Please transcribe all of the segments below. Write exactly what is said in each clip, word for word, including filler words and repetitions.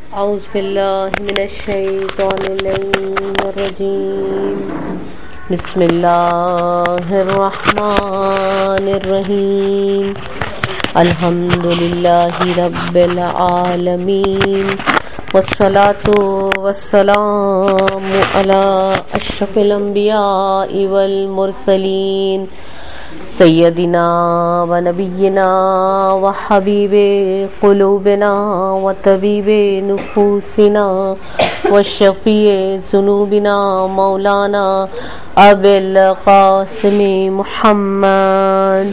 اعوذ باللہ من الشیطان اللعین الرجیم بسم اللہ الرحمن الرحیم الحمد للہ رب العالمین والصلاة والسلام علی اشرف الانبیاء والمرسلین سیدنا و نبینا و حبیب قلوبنا و طبیب نفوسنا و شفیع ذنوبنا مولانا ابی القاسم محمد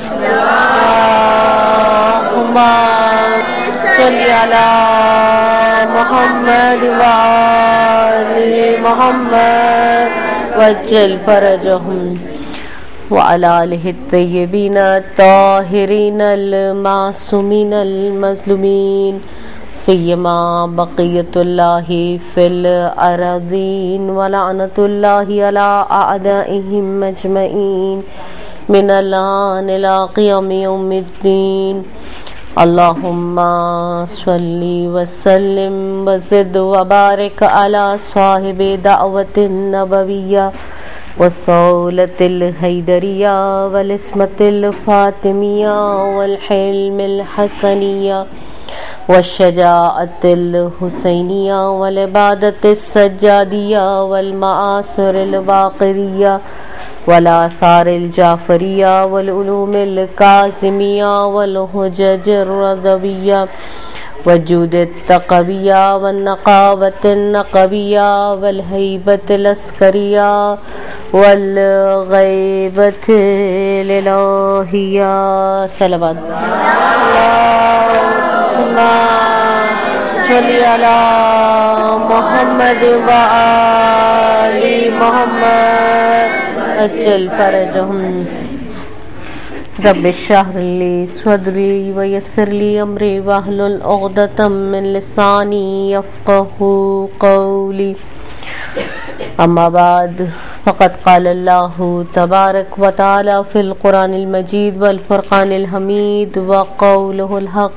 اللہم صلی علی محمد و آل محمد وجل فرجہم وعلى آله الطيبين الطاهرين المعصومين المظلومين سيما بقية الله في الأراضين ولعنة الله على أعدائهم أجمعين من الآن إلى قيام يوم الدين اللهم صل وسلم وزد وبارك على صاحب دعوة النبوية والصولة الحيدرية والاسمة الفاطمية والحلم الحسنية والشجاعة الحسينية والعبادة السجادية والمآثر الباقرية والآثار الجعفرية والعلوم الكاظمية والحجج الرضوية وجود التقوية والنقابة النقبية والهيبة العسكرية والغيبة الإلهية صلوات اللهم صل على محمد وآل محمد أجل فرجهم رب اشرح لي صدري ويسر لي امري واحلل عقدة من لساني يفقهوا قولي اما بعد فقد قال الله تبارك وتعالى في القرآن المجيد والفرقان الحميد وقوله الحق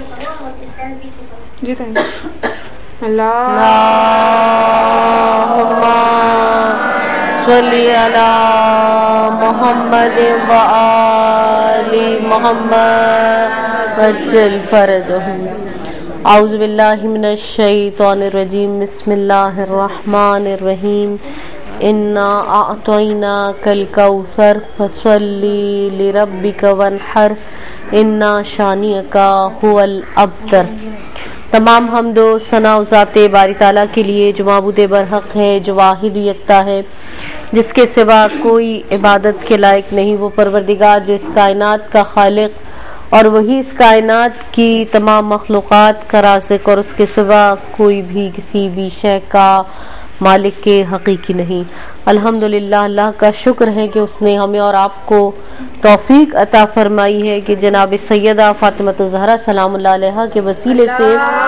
اللهم صل على محمد وآل محمد وجل فرجهم اعوذ باللہ من الشیطان الرجیم بسم اللہ الرحمن الرحیم انا اعطیناک الکوثر فصل لربک وانحر انا شانئک هو الابتر۔ تمام حمد و ثنا و ذات باری تعالیٰ کے لیے جو معبود برحق ہے، جو واحد و یکتا ہے، جس کے سوا کوئی عبادت کے لائق نہیں، وہ پروردگار جو اس کائنات کا خالق اور وہی اس کائنات کی تمام مخلوقات کا رازق اور اس کے سوا کوئی بھی کسی بھی شے کا مالک کے حقیقی نہیں۔ الحمدللہ اللہ کا شکر ہے کہ اس نے ہمیں اور آپ کو توفیق عطا فرمائی ہے کہ جناب سیدہ فاطمہ الزہرا سلام اللہ علیہا کے وسیلے سے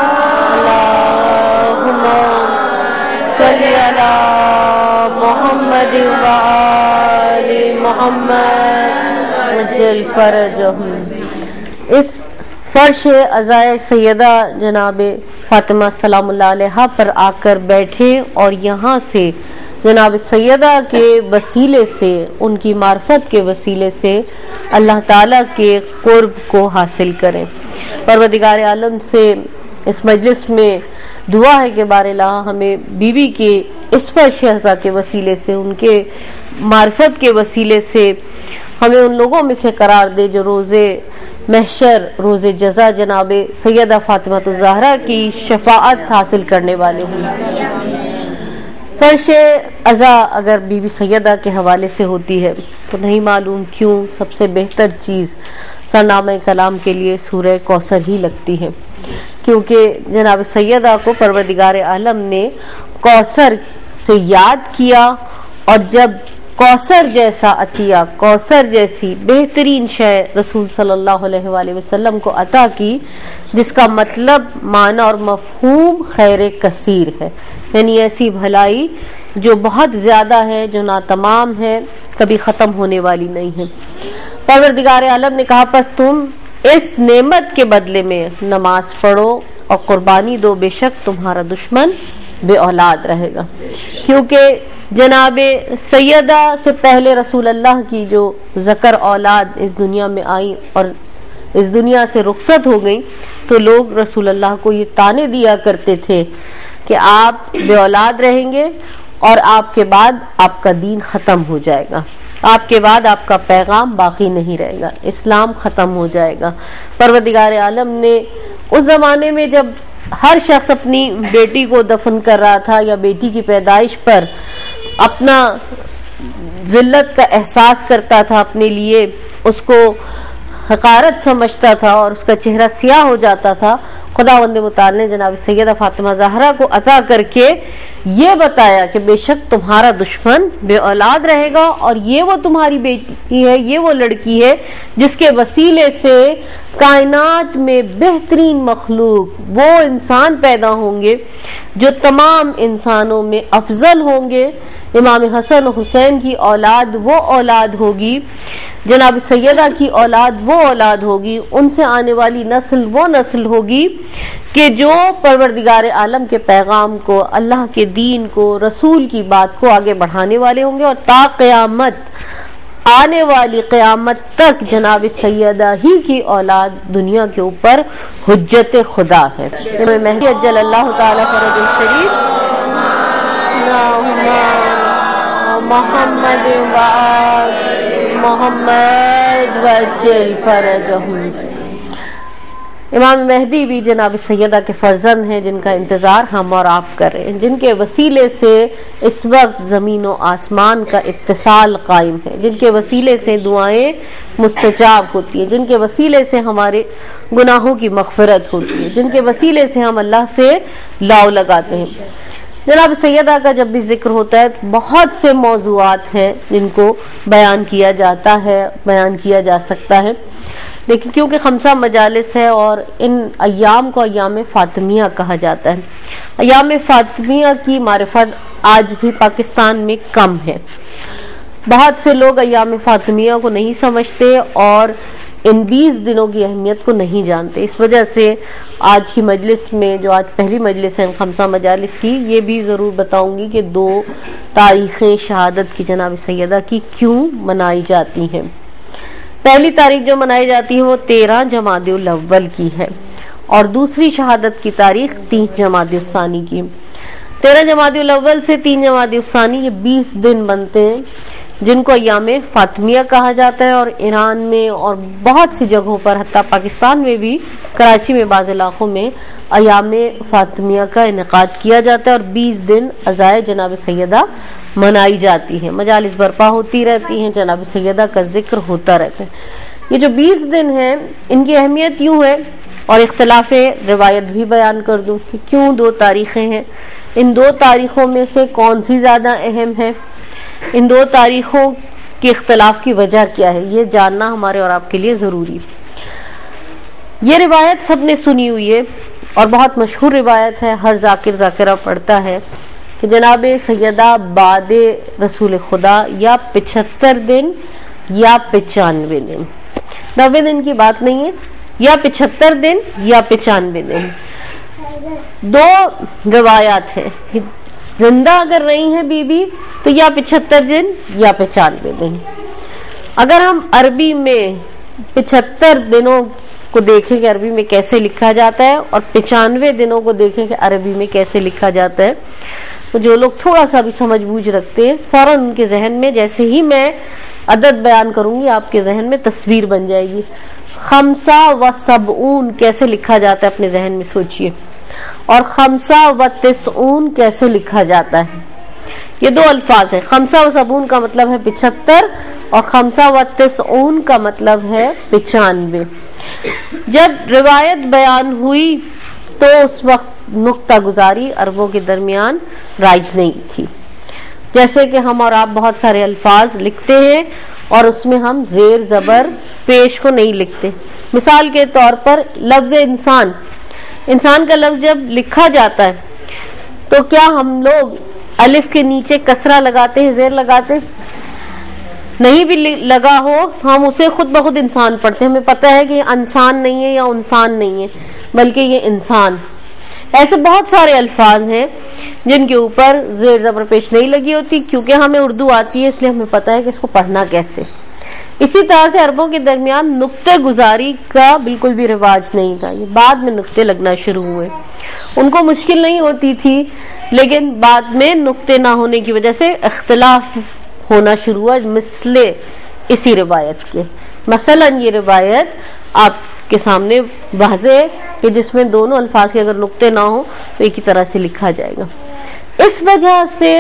اللہم صلی علی محمد وآل محمد وجل فرجہم۔ اس فرش عزائے سیدہ جناب فاطمہ سلام اللہ علیہا پر آ کر بیٹھے اور یہاں سے جناب سیدہ کے وسیلے سے، ان کی معرفت کے وسیلے سے اللہ تعالیٰ کے قرب کو حاصل کریں۔ پروردگار عالم سے اس مجلس میں دعا ہے کہ بار الہ ہمیں بی بی کے اس فرش عزا کے وسیلے سے، ان کے معرفت کے وسیلے سے ہمیں ان لوگوں میں سے قرار دے جو روز محشر، روز جزا جناب سیدہ فاطمہ الزہرا کی شفاعت حاصل کرنے والے ہوں۔ فرش عزا اگر بی بی سیدہ کے حوالے سے ہوتی ہے تو نہیں معلوم کیوں سب سے بہتر چیز سرنامہ کلام کے لیے سورہ کوثر ہی لگتی ہے، کیونکہ جناب سیدہ کو پروردگار عالم نے کوثر سے یاد کیا، اور جب کوثر جیسا عطیہ، کوثر جیسی بہترین شے رسول صلی اللہ علیہ وآلہ وسلم کو عطا کی، جس کا مطلب، معنی اور مفہوم خیر کثیر ہے، یعنی ایسی بھلائی جو بہت زیادہ ہے، جو ناتمام ہے، کبھی ختم ہونے والی نہیں ہے۔ پروردگار عالم نے کہا پس تم اس نعمت کے بدلے میں نماز پڑھو اور قربانی دو، بے شک تمہارا دشمن بے اولاد رہے گا. کیونکہ جناب سیدہ سے پہلے رسول اللہ کی جو ذکر اولاد اس دنیا میں آئی اور اس دنیا سے رخصت ہو گئی، تو لوگ رسول اللہ کو یہ طعنے دیا کرتے تھے کہ آپ بے اولاد رہیں گے اور آپ کے بعد آپ کا دین ختم ہو جائے گا، آپ کے بعد آپ کا پیغام باقی نہیں رہے گا، اسلام ختم ہو جائے گا. پروردگار عالم نے اس زمانے میں جب ہر شخص اپنی بیٹی کو دفن کر رہا تھا یا بیٹی کی پیدائش پر اپنا ذلت کا احساس کرتا تھا، اپنے لیے اس کو حقارت سمجھتا تھا اور اس کا چہرہ سیاہ ہو جاتا تھا، خداوند متعال نے جناب سیدہ فاطمہ زہرا کو عطا کر کے یہ بتایا کہ بے شک تمہارا دشمن بے اولاد رہے گا اور یہ وہ تمہاری بیٹی ہے، یہ وہ لڑکی ہے جس کے وسیلے سے کائنات میں بہترین مخلوق وہ انسان پیدا ہوں گے جو تمام انسانوں میں افضل ہوں گے. امام حسن حسین کی اولاد وہ اولاد ہوگی، جناب سیدہ کی اولاد وہ اولاد ہوگی، ان سے آنے والی نسل وہ نسل ہوگی کہ جو پروردگار عالم کے پیغام کو، اللہ کے دین کو، رسول کی بات کو آگے بڑھانے والے ہوں گے، اور تا قیامت آنے والی قیامت تک جناب سیدہ ہی کی اولاد دنیا کے اوپر حجت خدا ہے. مہدی اجل اللہ تعالی فرج الشریف محمد محمد وجل فرجہم. امام مہدی بھی جناب سیدہ کے فرزند ہیں جن کا انتظار ہم اور آپ کر رہے ہیں، جن کے وسیلے سے اس وقت زمین و آسمان کا اتصال قائم ہے، جن کے وسیلے سے دعائیں مستجاب ہوتی ہیں، جن کے وسیلے سے ہمارے گناہوں کی مغفرت ہوتی ہے، جن کے وسیلے سے ہم اللہ سے لاؤ لگاتے ہیں. جناب سیدہ کا جب بھی ذکر ہوتا ہے بہت سے موضوعات ہیں جن کو بیان کیا جاتا ہے، بیان کیا جا سکتا ہے، لیکن کیونکہ خمسہ مجالس ہے اور ان ایام کو ایام فاطمیہ کہا جاتا ہے، ایام فاطمیہ کی معرفت آج بھی پاکستان میں کم ہے. بہت سے لوگ ایام فاطمیہ کو نہیں سمجھتے اور ان بیس دنوں کی اہمیت کو نہیں جانتے. اس وجہ سے آج کی مجلس میں جو آج پہلی مجلس ہے خمسہ مجالس کی، یہ بھی ضرور بتاؤں گی کہ دو تاریخیں شہادت کی جناب سیدہ کی کیوں منائی جاتی ہیں. پہلی تاریخ جو منائی جاتی ہے وہ تیرہ جمادی الاول کی ہے اور دوسری شہادت کی تاریخ تین جمادی الثانی کی. تیرہ جمادی الاول سے تین جمادی الثانی یہ بیس دن بنتے ہیں جن کو ایام فاطمیہ کہا جاتا ہے، اور ایران میں اور بہت سی جگہوں پر حتیٰ پاکستان میں بھی کراچی میں بعض علاقوں میں ایام فاطمیہ کا انعقاد کیا جاتا ہے اور بیس دن عزائے جناب سیدہ منائی جاتی ہیں، مجالس برپا ہوتی رہتی ہیں، جناب سیدہ کا ذکر ہوتا رہتا ہے. یہ جو بیس دن ہیں ان کی اہمیت یوں ہے، اور اختلاف روایت بھی بیان کر دوں کہ کیوں دو تاریخیں ہیں، ان دو تاریخوں میں سے کون سی زیادہ اہم ہے، ان دو تاریخوں کے اختلاف کی وجہ کیا ہے، یہ جاننا ہمارے اور آپ کے لیے ضروری. یہ روایت سب نے سنی ہوئی ہے اور بہت مشہور روایت ہے، ہر ذاکر ذاکرہ پڑھتا ہے کہ جناب سیدہ بعد رسول خدا یا پچہتر دن یا پچانوے دن، نوے دن کی بات نہیں ہے، یا پچہتر دن یا پچانوے دن، دو روایات ہیں. زندہ اگر رہی ہیں بی بی تو یا پچہتر دن یا پچانوے دن. اگر ہم عربی میں پچہتر دنوں کو دیکھیں کہ عربی میں کیسے لکھا جاتا ہے اور پچانوے دنوں کو دیکھیں کہ عربی میں کیسے لکھا جاتا ہے، تو جو لوگ تھوڑا سا بھی سمجھ بوجھ رکھتے ہیں فوراً ان کے ذہن میں جیسے ہی میں عدد بیان کروں گی آپ کے ذہن میں تصویر بن جائے گی. خمسہ و سبعون کیسے لکھا جاتا ہے اپنے ذہن میں سوچئے، اور خمسہ و تسعون کیسے لکھا جاتا ہے. یہ دو الفاظ ہیں، خمسہ و سبعون کا مطلب ہے پچہتر اور خمسہ و تسعون کا مطلب ہے پچانوے. جب روایت بیان ہوئی تو اس وقت نقطہ گزاری عربوں کے درمیان رائج نہیں تھی. جیسے کہ ہم اور آپ بہت سارے الفاظ لکھتے ہیں اور اس میں ہم زیر زبر پیش کو نہیں لکھتے. مثال کے طور پر لفظ انسان، انسان کا لفظ جب لکھا جاتا ہے تو کیا ہم لوگ الف کے نیچے کسرہ لگاتے ہیں، زیر لگاتے ہیں؟ نہیں بھی لگا ہو ہم اسے خود بخود انسان پڑھتے ہیں. ہمیں پتہ ہے کہ یہ انسان نہیں ہے یا انسان نہیں ہے بلکہ یہ انسان. ایسے بہت سارے الفاظ ہیں جن کے اوپر زیر زبر پیش نہیں لگی ہوتی، کیونکہ ہمیں اردو آتی ہے اس لیے ہمیں پتا ہے کہ اس کو پڑھنا کیسے۔ اسی طرح سے عربوں کے درمیان نقطے گزاری کا بالکل بھی رواج نہیں تھا، یہ بعد میں نقطے لگنا شروع ہوئے۔ ان کو مشکل نہیں ہوتی تھی، لیکن بعد میں نقطے نہ ہونے کی وجہ سے اختلاف ہونا شروع ہوا مثل اسی روایت کے۔ مثلا یہ روایت آپ کے سامنے واضح ہے کہ جس میں دونوں الفاظ کے اگر نقطے نہ ہوں تو ایک ہی طرح سے لکھا جائے گا۔ اس وجہ سے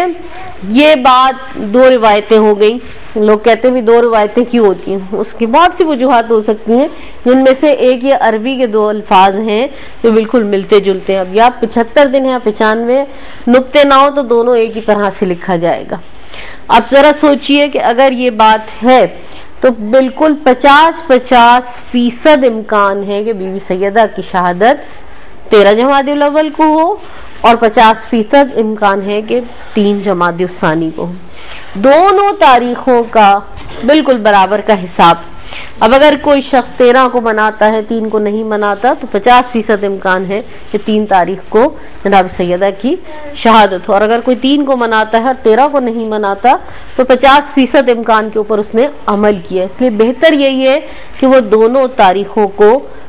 یہ بات دو روایتیں ہو گئیں۔ لوگ کہتے ہیں بھی دو روایتیں کیوں ہوتی ہیں، اس کی بہت سی وجوہات ہو سکتی ہیں، جن میں سے ایک یہ عربی کے دو الفاظ ہیں جو بالکل ملتے جلتے ہیں۔ اب یا پچہتر دن ہے یا پچانوے، نقطے نہ ہو تو دونوں ایک ہی طرح سے لکھا جائے گا۔ اب ذرا سوچئے کہ اگر یہ بات ہے تو بالکل پچاس پچاس فیصد امکان ہے کہ بی بی سیدہ کی شہادت تیرہ جمادی الاول کو ہو، اور پچاس فیصد امکان ہے کہ تین جمادی الثانی کو ہو۔ دونوں تاریخوں کا بالکل برابر کا حساب۔ اب اگر کوئی شخص تیرہ کو مناتا ہے، تین کو نہیں مناتا، تو پچاس فیصد امکان ہے کہ تین تاریخ کو جناب سیدہ کی شہادت ہو، اور اگر کوئی تین کو مناتا ہے اور تیرہ کو نہیں مناتا تو پچاس فیصد امکان کے اوپر اس نے عمل کیا۔ اس لیے بہتر یہی ہے کہ وہ دونوں تاریخوں کو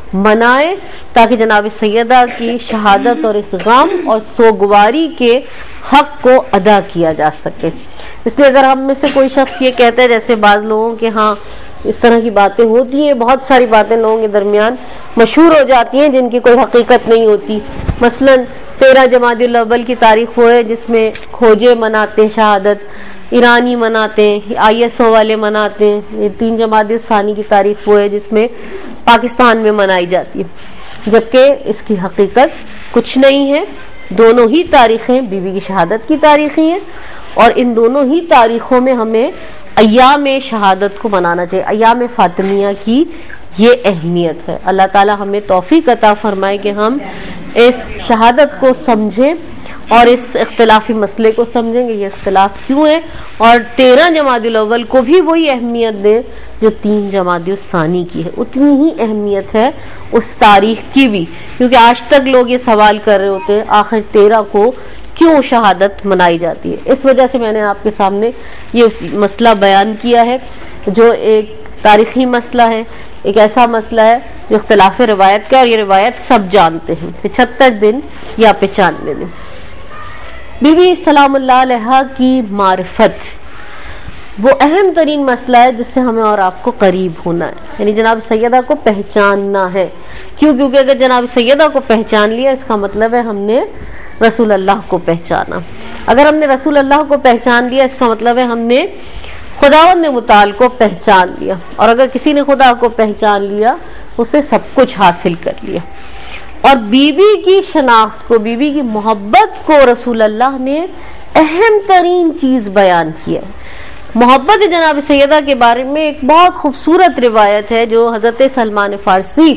منائے تاکہ جناب سیدہ کی شہادت اور اس غم اور سوگواری کے حق کو ادا کیا جا سکے۔ اس لیے اگر ہم میں سے کوئی شخص یہ کہتا ہے، جیسے بعض لوگوں کے ہاں اس طرح کی باتیں ہوتی ہیں، بہت ساری باتیں لوگوں کے درمیان مشہور ہو جاتی ہیں جن کی کوئی حقیقت نہیں ہوتی۔ مثلا تیرہ جمادی الاول کی تاریخ وہ ہے جس میں کھوجے مناتے ہیں شہادت، ایرانی مناتے ہیں، آئی ایس او والے مناتے ہیں۔ تین جمادی الثانی کی تاریخ وہ ہے جس میں پاکستان میں منائی جاتی ہے، جبکہ اس کی حقیقت کچھ نہیں ہے۔ دونوں ہی تاریخیں بی بی کی شہادت کی تاریخیں ہیں، اور ان دونوں ہی تاریخوں میں ہمیں ایام شہادت کو منانا چاہیے۔ ایام فاطمیہ کی یہ اہمیت ہے۔ اللہ تعالی ہمیں توفیق عطا فرمائے کہ ہم اس شہادت کو سمجھیں اور اس اختلافی مسئلے کو سمجھیں گے یہ اختلاف کیوں ہے، اور تیرہ جمادی الاول کو بھی وہی اہمیت دیں جو تین جمادی الثانی کی ہے۔ اتنی ہی اہمیت ہے اس تاریخ کی بھی، کیونکہ آج تک لوگ یہ سوال کر رہے ہوتے ہیں آخر تیرہ کو کیوں شہادت منائی جاتی ہے۔ اس وجہ سے میں نے آپ کے سامنے یہ مسئلہ بیان کیا ہے جو ایک تاریخی مسئلہ ہے، ایک ایسا مسئلہ ہے جو اختلاف روایت کا، اور یہ روایت سب جانتے ہیں، پچہتر دن یا پچانوے دن۔ بی بی سلام اللہ علیہ کی معرفت وہ اہم ترین مسئلہ ہے جس سے ہمیں اور آپ کو قریب ہونا ہے، یعنی جناب سیدہ کو پہچاننا ہے۔ کیوں؟ کیونکہ اگر جناب سیدہ کو پہچان لیا اس کا مطلب ہے ہم نے رسول اللہ کو پہچانا۔ اگر ہم نے رسول اللہ کو پہچان لیا اس کا مطلب ہے ہم نے خداوند متعال کو پہچان لیا، اور اگر کسی نے خدا کو پہچان لیا اسے سب کچھ حاصل کر لیا۔ اور بی بی کی شناخت کو، بی بی کی محبت کو رسول اللہ نے اہم ترین چیز بیان کیا ہے۔ محبت جناب سیدہ کے بارے میں ایک بہت خوبصورت روایت ہے جو حضرت سلمان فارسی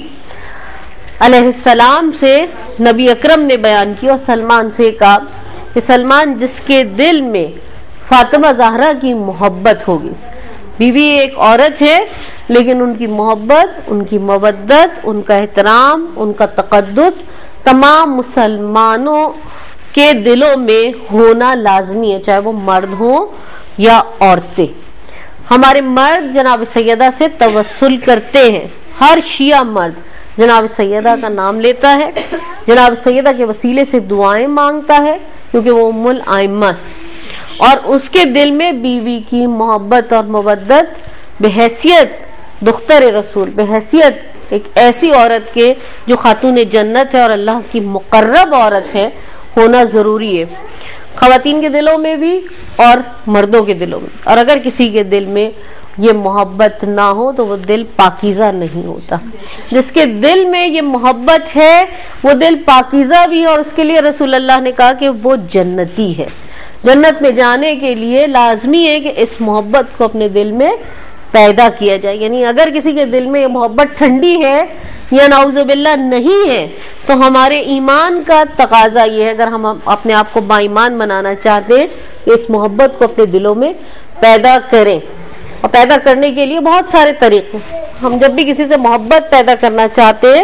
علیہ السلام سے نبی اکرم نے بیان کی، اور سلمان سے کہا کہ سلمان جس کے دل میں فاطمہ زہرا کی محبت ہوگی، بی بی ایک عورت ہے لیکن ان کی محبت، ان کی مودت، ان کا احترام، ان کا تقدس تمام مسلمانوں کے دلوں میں ہونا لازمی ہے، چاہے وہ مرد ہوں یا عورتیں۔ ہمارے مرد جناب سیدہ سے توسل کرتے ہیں، ہر شیعہ مرد جناب سیدہ کا نام لیتا ہے، جناب سیدہ کے وسیلے سے دعائیں مانگتا ہے کیونکہ وہ ام الائمہ، اور اس کے دل میں بیوی کی محبت اور مودت بحیثیت دختر رسول، بحیثیت ایک ایسی عورت کے جو خاتون جنت ہے اور اللہ کی مقرب عورت ہے، ہونا ضروری ہے، خواتین کے دلوں میں بھی اور مردوں کے دلوں میں۔ اور اگر کسی کے دل میں یہ محبت نہ ہو تو وہ دل پاکیزہ نہیں ہوتا۔ جس کے دل میں یہ محبت ہے وہ دل پاکیزہ بھی ہے، اور اس کے لیے رسول اللہ نے کہا کہ وہ جنتی ہے۔ جنت میں جانے کے لیے لازمی ہے کہ اس محبت کو اپنے دل میں پیدا کیا جائے، یعنی اگر کسی کے دل میں یہ محبت ٹھنڈی ہے یا نعوذ باللہ نہیں ہے تو ہمارے ایمان کا تقاضا یہ ہے، اگر ہم اپنے آپ کو با ایمان بنانا چاہتے ہیں کہ اس محبت کو اپنے دلوں میں پیدا کریں، اور پیدا کرنے کے لیے بہت سارے طریقے۔ ہم جب بھی کسی سے محبت پیدا کرنا چاہتے ہیں تو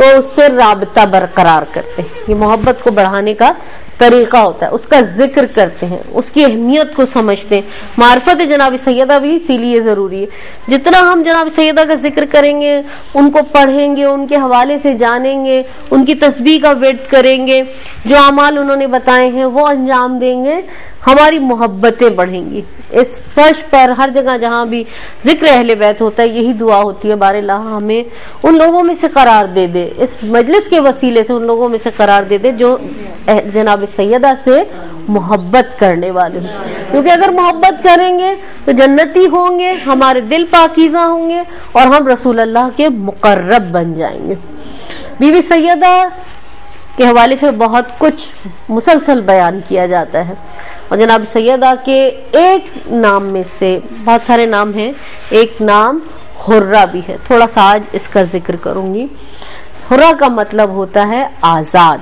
تو اس سے رابطہ برقرار کرتے ہیں. یہ محبت کو بڑھانے کا طریقہ ہوتا ہے. اس کا ذکر کرتے ہیں, اس کی اہمیت کو سمجھتے ہیں. معرفت جناب سیدہ بھی اسی لیے ضروری ہے. جتنا ہم جناب سیدہ کا ذکر کریں گے, ان کو پڑھیں گے, ان کے حوالے سے جانیں گے, ان کی تسبیح کا ورد کریں گے, جو اعمال انہوں نے بتائے ہیں وہ انجام دیں گے, ہماری محبتیں بڑھیں گی. اس فرش پر ہر جگہ جہاں بھی ذکر اہل بیت ہوتا ہے یہی دعا ہوتی ہے, بار اللہ ہمیں ان لوگوں میں سے قرار دے دے, اس مجلس کے وسیلے سے ان لوگوں میں سے قرار دے دے جو جناب سیدہ سے محبت کرنے والے ہیں. کیونکہ اگر محبت کریں گے تو جنتی ہوں گے, ہمارے دل پاکیزہ ہوں گے اور ہم رسول اللہ کے مقرب بن جائیں گے. بی بی سیدہ کے حوالے سے بہت کچھ مسلسل بیان کیا جاتا ہے, اور جناب سیدہ کے ایک نام میں سے, بہت سارے نام ہیں, ایک نام حرہ بھی ہے. تھوڑا سا آج اس کا ذکر کروں گی. حرہ کا مطلب ہوتا ہے آزاد.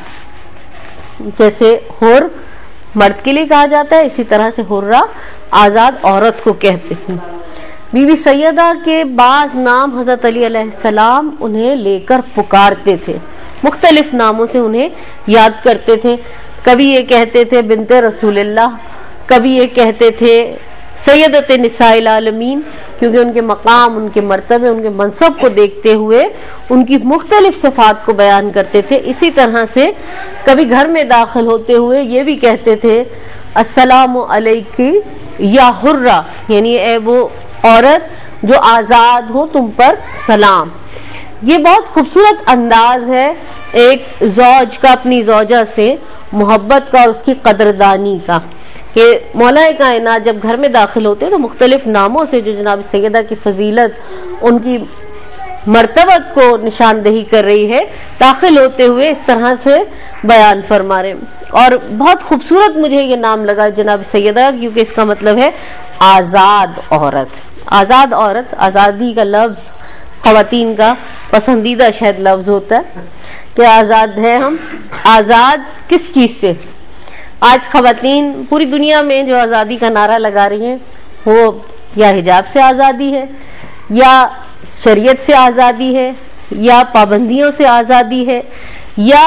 جیسے حر مرد کے لیے کہا جاتا ہے, اسی طرح سے حرہ آزاد عورت کو کہتے ہیں. بی بی سیدہ کے بعض نام حضرت علی علیہ السلام انہیں لے کر پکارتے تھے, مختلف ناموں سے انہیں یاد کرتے تھے. کبھی یہ کہتے تھے بنت رسول اللہ, کبھی یہ کہتے تھے سیدت نساء العالمین, کیونکہ ان کے مقام, ان کے مرتبے, ان کے منصب کو دیکھتے ہوئے ان کی مختلف صفات کو بیان کرتے تھے. اسی طرح سے کبھی گھر میں داخل ہوتے ہوئے یہ بھی کہتے تھے السلام علیکی یا حرہ, یعنی اے وہ عورت جو آزاد ہو تم پر سلام. یہ بہت خوبصورت انداز ہے ایک زوج کا اپنی زوجہ سے محبت کا اور اس کی قدردانی کا, کہ مولا کائنات جب گھر میں داخل ہوتے ہیں تو مختلف ناموں سے جو جناب سیدہ کی فضیلت, ان کی مرتبت کو نشاندہی کر رہی ہے, داخل ہوتے ہوئے اس طرح سے بیان فرما رہے ہیں. اور بہت خوبصورت مجھے یہ نام لگا جناب سیدہ, کیونکہ اس کا مطلب ہے آزاد عورت. آزاد عورت, آزادی کا لفظ خواتین کا پسندیدہ شاید لفظ ہوتا ہے کہ آزاد ہیں ہم. آزاد کس چیز سے؟ آج خواتین پوری دنیا میں جو آزادی کا نعرہ لگا رہی ہیں وہ یا حجاب سے آزادی ہے, یا شریعت سے آزادی ہے, یا پابندیوں سے آزادی ہے, یا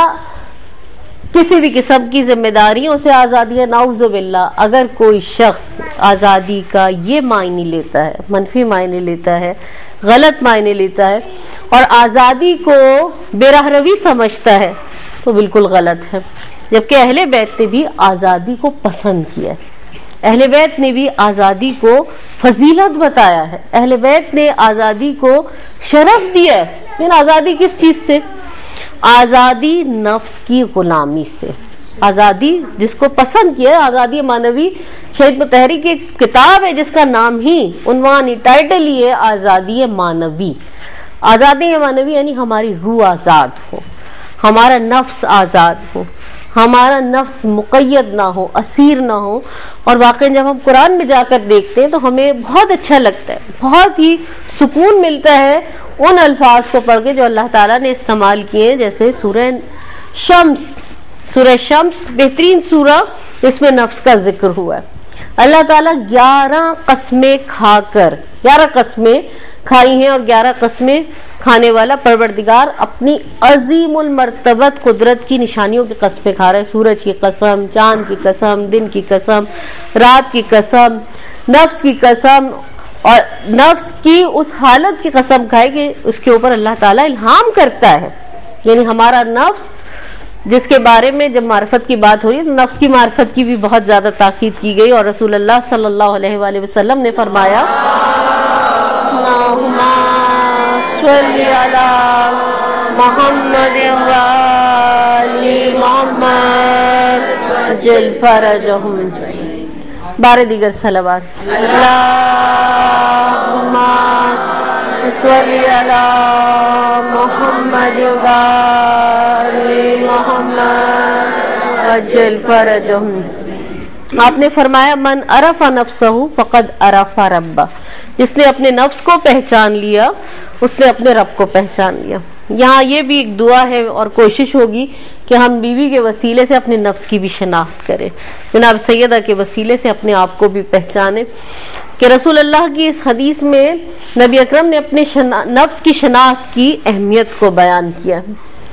کسی بھی قسم کی ذمہ داریوں سے آزادی ہے. نعوذ باللہ, اگر کوئی شخص آزادی کا یہ معنی لیتا ہے, منفی معنی لیتا ہے, غلط معنی لیتا ہے اور آزادی کو بے راہ روی سمجھتا ہے تو بالکل غلط ہے. جبکہ اہل بیت نے بھی آزادی کو پسند کیا ہے, اہل بیت نے بھی آزادی کو فضیلت بتایا ہے, اہل بیت نے آزادی کو شرف دیا ہے. لیکن آزادی کس چیز سے؟ آزادی نفس کی غلامی سے. آزادی جس کو پسند کیا ہے, آزادی مانوی, شہید مطہری کی کتاب ہے جس کا نام ہی, عنوان ہی, ٹائٹل ہی ہے آزادی مانوی. آزادی مانوی یعنی ہماری روح آزاد ہو, ہمارا نفس آزاد ہو, ہمارا نفس مقید نہ ہو, اسیر نہ ہو. اور واقعی جب ہم قرآن میں جا کر دیکھتے ہیں تو ہمیں بہت اچھا لگتا ہے, بہت ہی سکون ملتا ہے ان الفاظ کو پڑھ کے جو اللہ تعالیٰ نے استعمال کیے ہیں. جیسے سورہ شمس, سورہ شمس بہترین سورہ, اس میں نفس کا ذکر ہوا ہے. اللہ تعالیٰ گیارہ قسمیں کھا کر, گیارہ قسمیں کھائی ہیں, اور گیارہ قسمیں کھانے والا پروردگار اپنی عظیم المرتبت قدرت کی نشانیوں کی قسمیں کھا رہا ہے. سورج کی قسم, چاند کی قسم, دن کی قسم, رات کی قسم, نفس کی قسم, اور نفس کی اس حالت کی قسم کھائے کہ اس کے اوپر اللہ تعالیٰ الہام کرتا ہے. یعنی ہمارا نفس جس کے بارے میں جب معرفت کی بات ہو رہی ہے تو نفس کی معرفت کی بھی بہت زیادہ تاکید کی گئی, اور رسول اللہ صلی اللہ علیہ وآلہ وسلم نے فرمایا اللہم صلی علی محمد وآل محمد جل فرجہم. بارہ دیگر صلوات. اللہم صلی علی محمد وآل محمد وجل فرجہم. آپ نے فرمایا من عرف نفسہ فقد عرف ربہ, جس نے اپنے نفس کو پہچان لیا اس نے اپنے رب کو پہچان لیا. یہاں یہ بھی ایک دعا ہے اور کوشش ہوگی کہ ہم بیوی کے وسیلے سے اپنے نفس کی بھی شناخت کریں, جناب سیدہ کے وسیلے سے اپنے آپ کو بھی پہچانیں. کہ رسول اللہ کی اس حدیث میں نبی اکرم نے اپنے نفس کی شناخت کی اہمیت کو بیان کیا.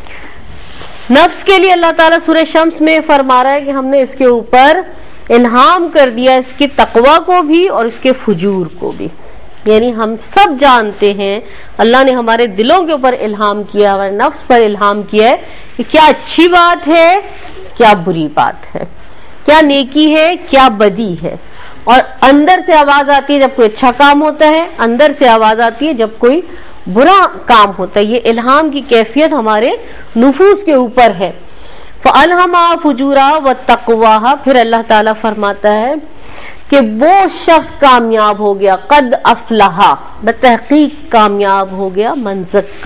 نفس کے لیے اللہ تعالیٰ سورہ شمس میں فرما رہا ہے کہ ہم نے اس کے اوپر الہام کر دیا، اس کے تقوی کو بھی اور اس کے فجور کو بھی. یعنی ہم سب جانتے ہیں اللہ نے ہمارے دلوں کے اوپر الہام کیا، ہمارے نفس پر الہام کیا ہے کہ کیا اچھی بات ہے، کیا بری بات ہے، کیا نیکی ہے، کیا بدی ہے. اور اندر سے آواز آتی ہے جب کوئی اچھا کام ہوتا ہے، اندر سے آواز آتی ہے جب کوئی برا کام ہوتا ہے. یہ الہام کی کیفیت ہمارے نفوس کے اوپر ہے. فَأَلْهَمَا فُجُورَهَا وَتَقْوَاهَا. پھر اللہ تعالیٰ فرماتا ہے کہ وہ شخص کامیاب ہو گیا، قد افلحا، بتحقیق کامیاب ہو گیا، من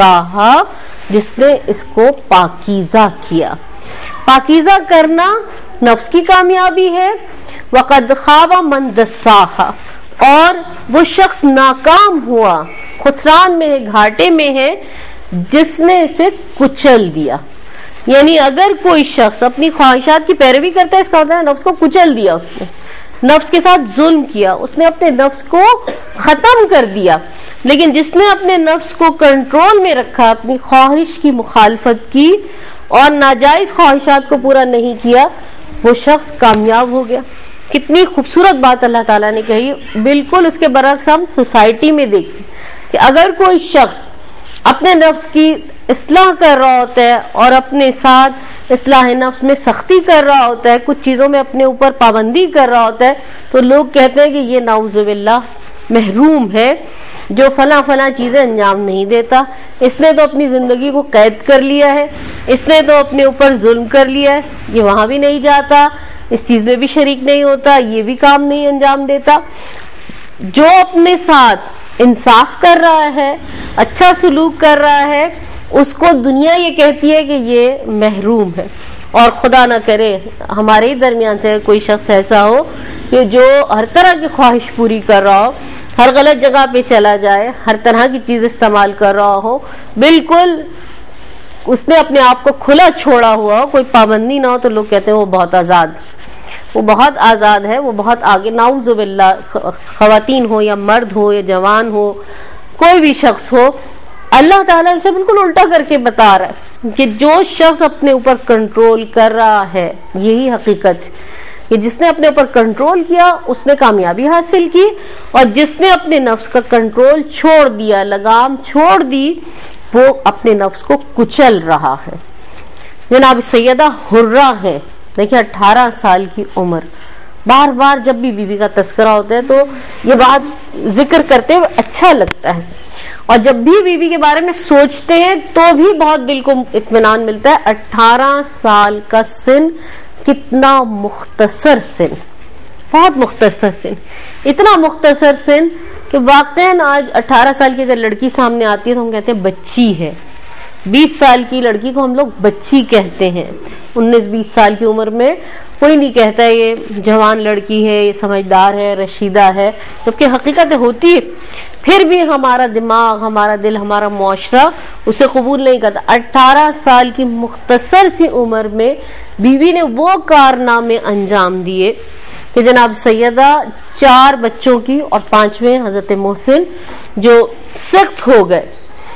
زکاها، جس نے اس کو پاکیزہ کیا. پاکیزہ کرنا نفس کی کامیابی ہے. وقد خاب من دساها، اور وہ شخص ناکام ہوا، خسران میں ہے، گھاٹے میں ہے، جس نے اسے کچل دیا. یعنی اگر کوئی شخص اپنی خواہشات کی پیروی کرتا ہے، اس کا مطلب ہے نفس کو کچل دیا، اس نے نفس کے ساتھ ظلم کیا، اس نے اپنے نفس کو ختم کر دیا. لیکن جس نے اپنے نفس کو کنٹرول میں رکھا، اپنی خواہش کی مخالفت کی اور ناجائز خواہشات کو پورا نہیں کیا، وہ شخص کامیاب ہو گیا. کتنی خوبصورت بات اللہ تعالیٰ نے کہی. بالکل اس کے برعکس ہم سوسائٹی میں دیکھیں کہ اگر کوئی شخص اپنے نفس کی اصلاح کر رہا ہوتا ہے اور اپنے ساتھ اصلاح نفس میں سختی کر رہا ہوتا ہے، کچھ چیزوں میں اپنے اوپر پابندی کر رہا ہوتا ہے، تو لوگ کہتے ہیں کہ یہ نعوذ باللہ محروم ہے، جو فلاں فلاں چیزیں انجام نہیں دیتا، اس نے تو اپنی زندگی کو قید کر لیا ہے، اس نے تو اپنے اوپر ظلم کر لیا ہے، یہ وہاں بھی نہیں جاتا، اس چیز میں بھی شریک نہیں ہوتا، یہ بھی کام نہیں انجام دیتا. جو اپنے ساتھ انصاف کر رہا ہے، اچھا سلوک کر رہا ہے، اس کو دنیا یہ کہتی ہے کہ یہ محروم ہے. اور خدا نہ کرے ہمارے ہی درمیان سے کوئی شخص ایسا ہو کہ جو ہر طرح کی خواہش پوری کر رہا ہو، ہر غلط جگہ پہ چلا جائے، ہر طرح کی چیز استعمال کر رہا ہو، بالکل اس نے اپنے آپ کو کھلا چھوڑا ہوا ہو، کوئی پابندی نہ ہو، تو لوگ کہتے ہیں وہ بہت آزاد، وہ بہت آزاد ہے، وہ بہت آگے. نعوذ باللہ، خواتین ہو یا مرد ہو یا جوان ہو، کوئی بھی شخص ہو، اللہ تعالیٰ اسے بالکل الٹا کر کے بتا رہا ہے کہ جو شخص اپنے اوپر کنٹرول کر رہا ہے، یہی حقیقت کہ جس نے اپنے اوپر کنٹرول کیا اس نے کامیابی حاصل کی، اور جس نے اپنے نفس کا کنٹرول چھوڑ دیا، لگام چھوڑ دی، وہ اپنے نفس کو کچل رہا ہے. جناب سیدہ حرہ ہے، دیکھیں اٹھارہ سال کی عمر. بار بار جب بھی بی بی کا تذکرہ ہوتا ہے تو یہ بات ذکر کرتے ہوئے اچھا لگتا ہے، اور جب بھی بی بی کے بارے میں سوچتے ہیں تو بھی بہت دل کو اطمینان ملتا ہے. اٹھارہ سال کا سن کتنا مختصر سن، بہت مختصر سن، اتنا مختصر سن کہ واقعاً آج اٹھارہ سال کی اگر لڑکی سامنے آتی ہے تو ہم کہتے ہیں بچی ہے. بیس سال کی لڑکی کو ہم لوگ بچی کہتے ہیں. انیس بیس سال کی عمر میں کوئی نہیں کہتا ہے یہ جوان لڑکی ہے، یہ سمجھدار ہے، رشیدہ ہے، جبکہ حقیقت ہوتی ہے. پھر بھی ہمارا دماغ، ہمارا دل، ہمارا معاشرہ اسے قبول نہیں کرتا. اٹھارہ سال کی مختصر سی عمر میں بیوی نے وہ کارنامے انجام دیے کہ جناب سیدہ چار بچوں کی اور پانچویں حضرت محسن جو سخت ہو گئے،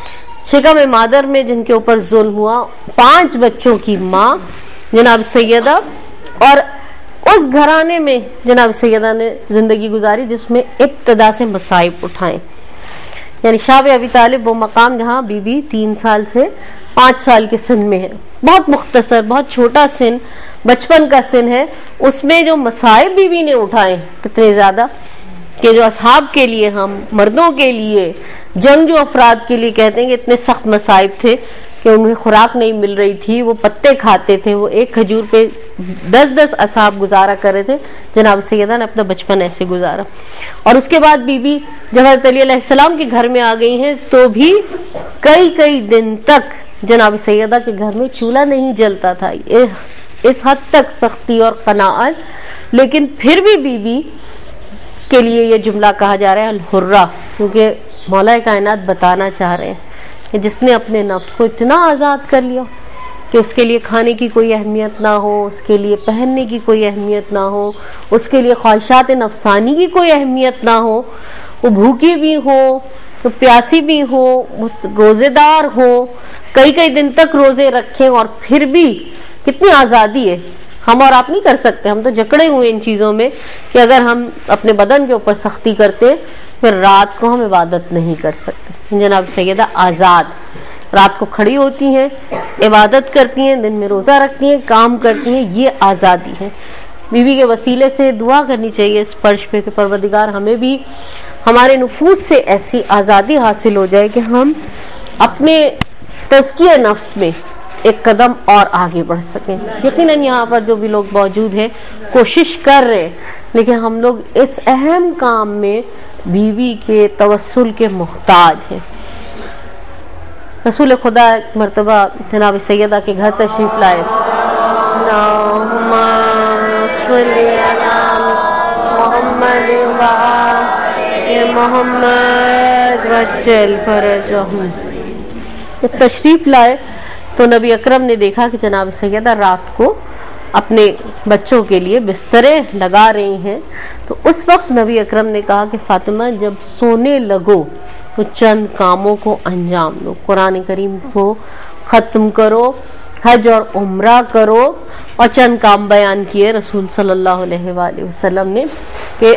شکم مادر میں جن کے اوپر ظلم ہوا، پانچ بچوں کی ماں جناب سیدہ، اور اس گھرانے میں جناب سیدہ نے زندگی گزاری جس میں ابتدا سے مصائب اٹھائیں. یعنی شاہ ابی طالب وہ مقام جہاں بی بی تین سال سے پانچ سال کے سن میں ہے، بہت مختصر، بہت چھوٹا سن، بچپن کا سن ہے. اس میں جو مصائب بی بی نے اٹھائے کتنے زیادہ کہ جو اصحاب کے لیے، ہم مردوں کے لیے، جنگجو افراد کے لیے کہتے ہیں کہ اتنے سخت مصائب تھے کہ انہیں خوراک نہیں مل رہی تھی، وہ پتے کھاتے تھے، وہ ایک کھجور پہ دس دس اصحاب گزارا کر رہے تھے. جناب سیدہ نے اپنا بچپن ایسے گزارا. اور اس کے بعد بی بی جب حضرت علی علیہ السلام کے گھر میں آ گئی ہیں تو بھی کئی کئی دن تک جناب سیدہ کے گھر میں چولہا نہیں جلتا تھا. اس حد تک سختی اور قناعت. لیکن پھر بھی بی بی کے لیے یہ جملہ کہا جا رہا ہے الحرہ، کیونکہ مولا کائنات بتانا چاہ رہے ہیں کہ جس نے اپنے نفس کو اتنا آزاد کر لیا کہ اس کے لیے کھانے کی کوئی اہمیت نہ ہو، اس کے لیے پہننے کی کوئی اہمیت نہ ہو، اس کے لیے خواہشات نفسانی کی کوئی اہمیت نہ ہو، وہ بھوکی بھی ہو، تو پیاسی بھی ہو، روزے دار ہو، کئی کئی دن تک روزے رکھیں، اور پھر بھی کتنی آزادی ہے. ہم اور آپ نہیں کر سکتے، ہم تو جکڑے ہوئے ان چیزوں میں کہ اگر ہم اپنے بدن کے اوپر سختی کرتے پھر رات کو ہم عبادت نہیں کر سکتے. جناب سیدہ آزاد رات کو کھڑی ہوتی ہیں، عبادت کرتی ہیں، دن میں روزہ رکھتی ہیں، کام کرتی ہیں، یہ آزادی ہے. بیوی کے وسیلے سے دعا کرنی چاہیے اس فرش پہ کہ پروردگار ہمیں بھی ہمارے نفوس سے ایسی آزادی حاصل ہو جائے کہ ہم اپنے تزکیہ نفس میں ایک قدم اور آگے بڑھ سکیں. یقیناً یہاں پر جو بھی لوگ موجود ہیں کوشش کر رہے ہیں، لیکن ہم لوگ اس اہم کام میں بیوی کے توسل کے محتاج ہیں. رسول خدا ایک مرتبہ جناب سیدہ کے گھر تشریف لائے. اللہم صلی علی محمد و آل محمد وجل فرجہم. جب تشریف لائے تو نبی اکرم نے دیکھا کہ جناب سیدہ رات کو اپنے بچوں کے لیے بسترے لگا رہی ہیں. تو اس وقت نبی اکرم نے کہا کہ فاطمہ جب سونے لگو تو چند کاموں کو انجام دو، قرآن کریم کو ختم کرو، حج اور عمرہ کرو. اور چند کام بیان کیے رسول صلی اللہ علیہ وآلہ وسلم نے کہ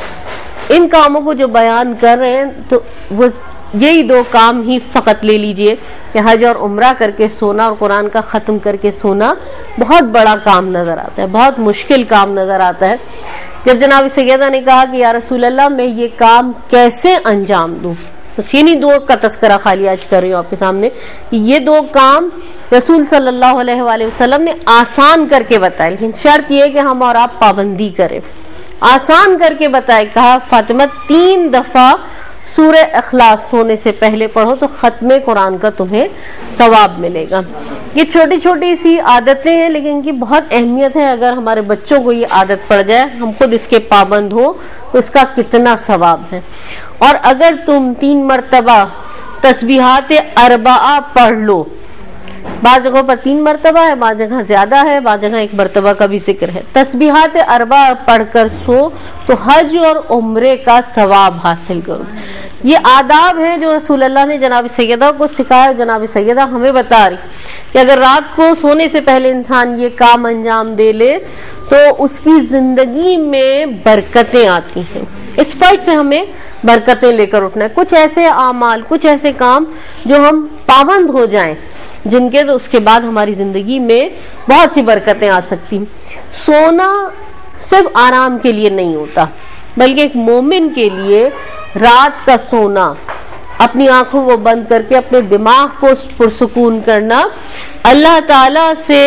ان کاموں کو جو بیان کر رہے ہیں تو وہ یہی دو کام ہی فقط لے لیجئے کہ حج اور عمرہ کر کے سونا اور قرآن کا ختم کر کے سونا بہت بڑا کام نظر آتا ہے، بہت مشکل کام نظر آتا ہے. جب جناب سیدہ نے کہا کہ یا رسول اللہ میں یہ کام کیسے انجام دوں، بس یہ نہیں دو کا تذکرہ خالی آج کر رہی ہوں آپ کے سامنے کہ یہ دو کام رسول صلی اللہ علیہ وآلہ وسلم نے آسان کر کے بتائے، لیکن شرط یہ کہ ہم اور آپ پابندی کریں. آسان کر کے بتائے، کہا فاطمہ تین دفعہ سورہ اخلاص سونے سے پہلے پڑھو تو ختم قرآن کا تمہیں ثواب ملے گا. یہ چھوٹی چھوٹی سی عادتیں ہیں لیکن ان کی بہت اہمیت ہے. اگر ہمارے بچوں کو یہ عادت پڑ جائے، ہم خود اس کے پابند ہو تو اس کا کتنا ثواب ہے. اور اگر تم تین مرتبہ تسبیحات اربعہ پڑھ لو، بعض جگہوں پر تین مرتبہ ہے، بعض جگہ زیادہ ہے، بعض جگہ ایک مرتبہ کا بھی ذکر ہے، تسبیحات اربعہ پڑھ کر سو تو حج اور عمرے کا ثواب حاصل کرو. یہ آداب ہیں جو رسول اللہ نے جناب سیدہ کو سکھایا. جناب سیدہ ہمیں بتا رہی کہ اگر رات کو سونے سے پہلے انسان یہ کام انجام دے لے تو اس کی زندگی میں برکتیں آتی ہیں. اس فرض سے ہمیں برکتیں لے کر اٹھنا ہے. کچھ ایسے اعمال، کچھ ایسے کام جو ہم پابند ہو جائیں جن کے تو اس کے بعد ہماری زندگی میں بہت سی برکتیں آ سکتی. سونا صرف آرام کے لیے نہیں ہوتا بلکہ ایک مومن کے لیے رات کا سونا، اپنی آنکھوں کو بند کر کے اپنے دماغ کو پرسکون کرنا، اللہ تعالیٰ سے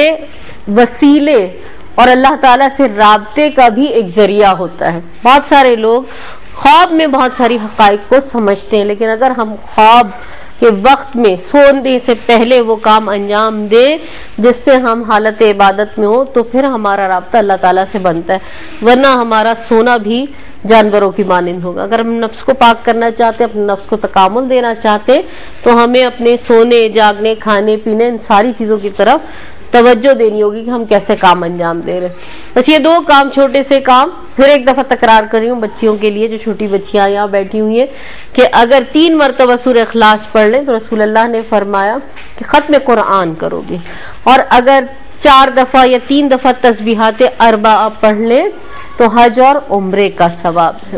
وسیلے اور اللہ تعالیٰ سے رابطے کا بھی ایک ذریعہ ہوتا ہے. بہت سارے لوگ خواب میں بہت ساری حقائق کو سمجھتے ہیں، لیکن اگر ہم خواب کہ وقت میں سونے سے پہلے وہ کام انجام دے جس سے ہم حالت عبادت میں ہو تو پھر ہمارا رابطہ اللہ تعالیٰ سے بنتا ہے. ورنہ ہمارا سونا بھی جانوروں کی مانند ہوگا. اگر ہم نفس کو پاک کرنا چاہتے، اپنے نفس کو تکامل دینا چاہتے تو ہمیں اپنے سونے، جاگنے، کھانے پینے ان ساری چیزوں کی طرف توجہ دینی ہوگی کہ ہم کیسے کام انجام دے رہے. بس یہ دو کام، چھوٹے سے کام، پھر ایک دفعہ تکرار کر رہی ہوں بچیوں کے لیے جو چھوٹی بچیاں یہاں بیٹھی ہوئی ہیں کہ اگر تین مرتبہ سورہ اخلاص پڑھ لیں تو رسول اللہ نے فرمایا کہ ختم قرآن کرو گے. اور اگر چار دفعہ یا تین دفعہ تسبیحات اربعہ پڑھ لیں تو حج اور عمرے کا ثواب ہے.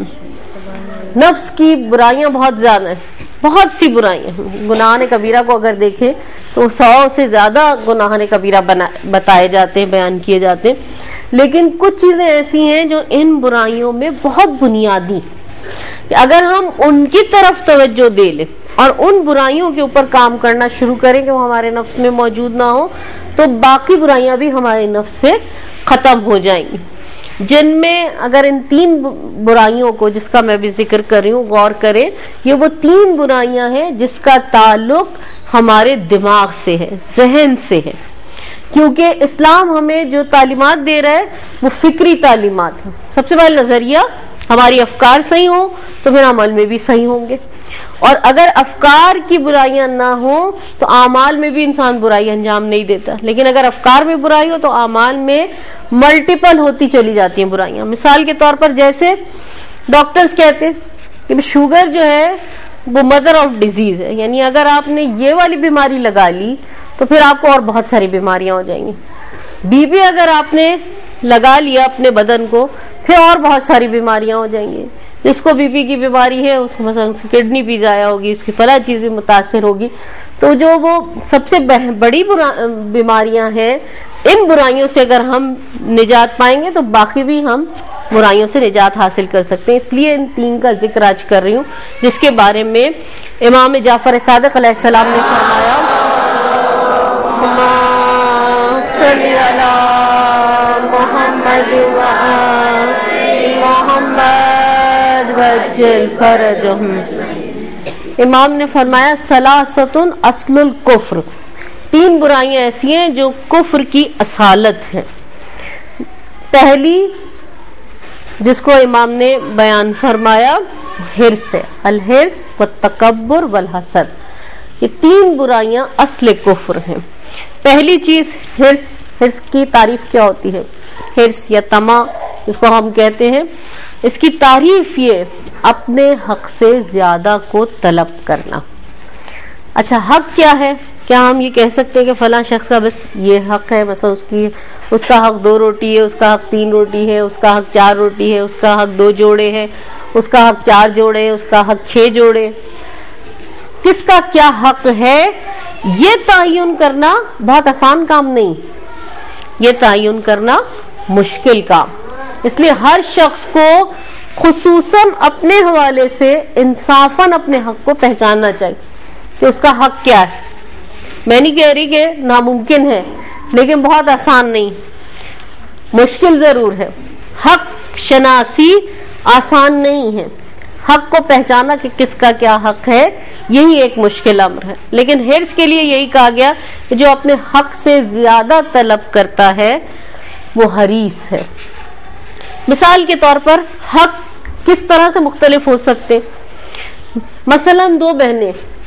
نفس کی برائیاں بہت زیادہ ہیں، بہت سی برائیاں ہیں. گناہ کبیرہ کو اگر دیکھیں تو سو سے زیادہ گناہ کبیرہ بتائے جاتے ہیں، بیان کیے جاتے ہیں، لیکن کچھ چیزیں ایسی ہیں جو ان برائیوں میں بہت بنیادی، اگر ہم ان کی طرف توجہ دے لیں اور ان برائیوں کے اوپر کام کرنا شروع کریں کہ وہ ہمارے نفس میں موجود نہ ہو تو باقی برائیاں بھی ہمارے نفس سے ختم ہو جائیں گی. جن میں اگر ان تین برائیوں کو جس کا میں بھی ذکر کر رہی ہوں غور کریں، یہ وہ تین برائیاں ہیں جس کا تعلق ہمارے دماغ سے ہے، ذہن سے ہے. کیونکہ اسلام ہمیں جو تعلیمات دے رہا ہے وہ فکری تعلیمات ہیں. سب سے پہلے نظریہ، ہماری افکار صحیح ہوں تو پھر عمل میں بھی صحیح ہوں گے. اور اگر افکار کی برائیاں نہ ہوں تو اعمال میں بھی انسان برائی انجام نہیں دیتا. لیکن اگر افکار میں برائی ہو تو اعمال میں ملٹیپل ہوتی چلی جاتی ہیں برائیاں. مثال کے طور پر جیسے ڈاکٹرز کہتے ہیں کہ شوگر جو ہے وہ مدر آف ڈیزیز ہے، یعنی اگر آپ نے یہ والی بیماری لگا لی تو پھر آپ کو اور بہت ساری بیماریاں ہو جائیں گی. بی پی اگر آپ نے لگا لیا اپنے بدن کو پھر اور بہت ساری بیماریاں ہو جائیں گی. جس کو بی پی کی بیماری ہے اس کو مثلا اس کی کڈنی بھی ضائع ہوگی، اس کی فلاں چیز بھی متاثر ہوگی. تو جو وہ سب سے بڑی بیماریاں ہیں، ان برائیوں سے اگر ہم نجات پائیں گے تو باقی بھی ہم برائیوں سے نجات حاصل کر سکتے ہیں. اس لیے ان تین کا ذکر آج کر رہی ہوں، جس کے بارے میں امام جعفر صادق علیہ السلام نے فرمایا صلی علی محمد وآل محمد وجل فرجہم. امام نے فرمایا ثلاثۃ اصل الکفر، تین برائیاں ایسی ہیں جو کفر کی اصالت ہیں. پہلی جس کو امام نے بیان فرمایا حرص ہے، الحرص والتکبر والحسد. یہ تین برائیاں اصل کفر ہیں. پہلی چیز حرص. حرص کی تعریف کیا ہوتی ہے؟ حرص یا طمع جس کو ہم کہتے ہیں، اس کی تعریف یہ اپنے حق سے زیادہ کو طلب کرنا. اچھا حق کیا ہے؟ کیا ہم یہ کہہ سکتے ہیں کہ فلاں شخص کا بس یہ حق ہے، مثلا اس کی اس کا حق دو روٹی ہے، اس کا حق تین روٹی ہے، اس کا حق چار روٹی ہے، اس کا حق دو جوڑے ہے، اس کا حق چار جوڑے، اس کا حق چھ جوڑے. کس کا کیا حق ہے یہ تعین کرنا بہت آسان کام نہیں، یہ تعین کرنا مشکل کام. اس لیے ہر شخص کو خصوصاً اپنے حوالے سے انصافاً اپنے حق کو پہچاننا چاہیے کہ اس کا حق کیا ہے. میں نہیں کہہ رہی کہ ناممکن ہے، لیکن بہت آسان نہیں، مشکل ضرور ہے. حق شناسی آسان نہیں ہے. حق کو پہچانا کہ کس کا کیا حق ہے یہی ایک مشکل امر ہے. لیکن حرص کے لیے یہی کہا گیا کہ جو اپنے حق سے زیادہ طلب کرتا ہے وہ حریص ہے. مثال کے طور پر حق کس طرح سے مختلف ہو سکتے؟ مثلا دو بہنیں،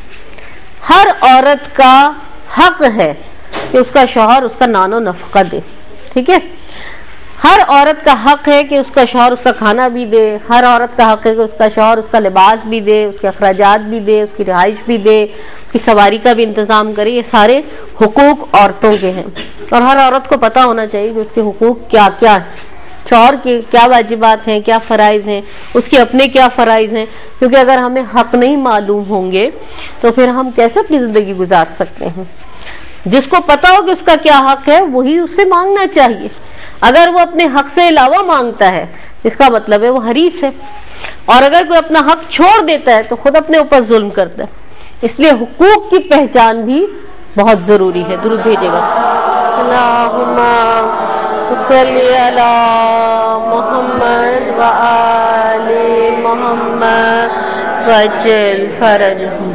ہر عورت کا حق ہے کہ اس کا شوہر اس کا نان و نفقہ دے، ٹھیک ہے. ہر عورت کا حق ہے کہ اس کا شوہر اس کا کھانا بھی دے. ہر عورت کا حق ہے کہ اس کا شوہر اس کا لباس بھی دے، اس کے اخراجات بھی دے، اس کی رہائش بھی دے، اس کی سواری کا بھی انتظام کرے. یہ سارے حقوق عورتوں کے ہیں اور ہر عورت کو پتہ ہونا چاہیے کہ اس کے حقوق کیا کیا ہیں، شوہر کے کیا واجبات ہیں، کیا فرائض ہیں، اس کے اپنے کیا فرائض ہیں. کیونکہ اگر ہمیں حق نہیں معلوم ہوں گے تو پھر ہم کیسے اپنی زندگی گزار سکتے ہیں. جس کو پتہ ہو کہ اس کا کیا حق ہے وہی اسے مانگنا چاہیے. اگر وہ اپنے حق سے علاوہ مانگتا ہے اس کا مطلب ہے وہ حریص ہے، اور اگر کوئی اپنا حق چھوڑ دیتا ہے تو خود اپنے اوپر ظلم کرتا ہے. اس لیے حقوق کی پہچان بھی بہت ضروری ہے. درود بھیجے گا. اللہم صلی علی محمد وآل محمد وجل فرجہم.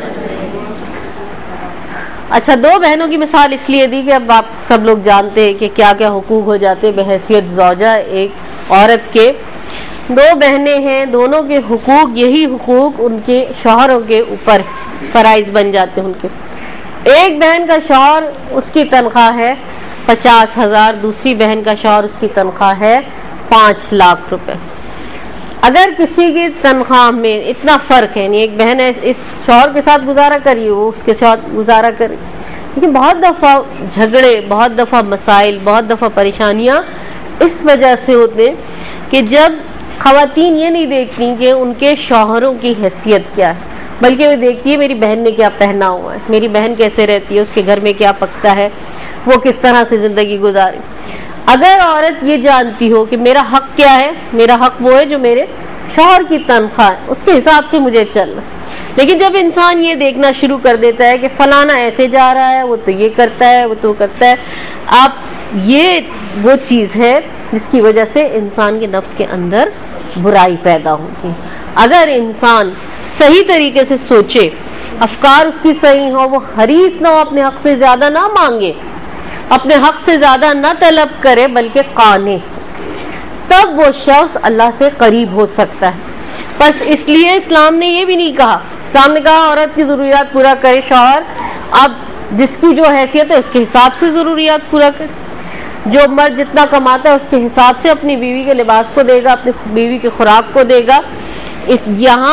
اچھا دو بہنوں کی مثال اس لیے دی کہ اب آپ سب لوگ جانتے ہیں کہ کیا کیا حقوق ہو جاتے ہیں بحیثیت زوجہ ایک عورت کے. دو بہنیں ہیں، دونوں کے حقوق یہی حقوق ان کے شوہروں کے اوپر فرائض بن جاتے ہیں ان کے. ایک بہن کا شوہر اس کی تنخواہ ہے پچاس ہزار، دوسری بہن کا شوہر اس کی تنخواہ ہے پانچ لاکھ روپے. اگر کسی کی تنخواہ میں اتنا فرق ہے، یعنی ایک بہن ہے اس شوہر کے ساتھ گزارا کری، وہ اس کے ساتھ گزارا کرے، لیکن بہت دفعہ جھگڑے، بہت دفعہ مسائل، بہت دفعہ پریشانیاں اس وجہ سے ہوتے کہ جب خواتین یہ نہیں دیکھتی کہ ان کے شوہروں کی حیثیت کیا ہے، بلکہ وہ دیکھتی ہے میری بہن نے کیا پہنا ہوا ہے، میری بہن کیسے رہتی ہے، اس کے گھر میں کیا پکتا ہے، وہ کس طرح سے زندگی گزارے. اگر عورت یہ جانتی ہو کہ میرا حق کیا ہے، میرا حق وہ ہے جو میرے شوہر کی تنخواہ ہے، اس کے حساب سے مجھے چلنا. لیکن جب انسان یہ دیکھنا شروع کر دیتا ہے کہ فلانا ایسے جا رہا ہے، وہ تو یہ کرتا ہے، وہ تو کرتا ہے، آپ یہ وہ چیز ہے جس کی وجہ سے انسان کے نفس کے اندر برائی پیدا ہوتی. اگر انسان صحیح طریقے سے سوچے، افکار اس کی صحیح ہو، وہ حریص نہ ہو، اپنے حق سے زیادہ نہ مانگے، اپنے حق سے زیادہ نہ طلب کرے بلکہ قانع، تب وہ شخص اللہ سے قریب ہو سکتا ہے. بس اس لیے اسلام نے یہ بھی نہیں کہا، اسلام نے کہا عورت کی ضروریات پورا کرے شوہر، اب جس کی جو حیثیت ہے اس کے حساب سے ضروریات پورا کرے. جو مرد جتنا کماتا ہے اس کے حساب سے اپنی بیوی کے لباس کو دے گا، اپنی بیوی کے خوراک کو دے گا. اس یہاں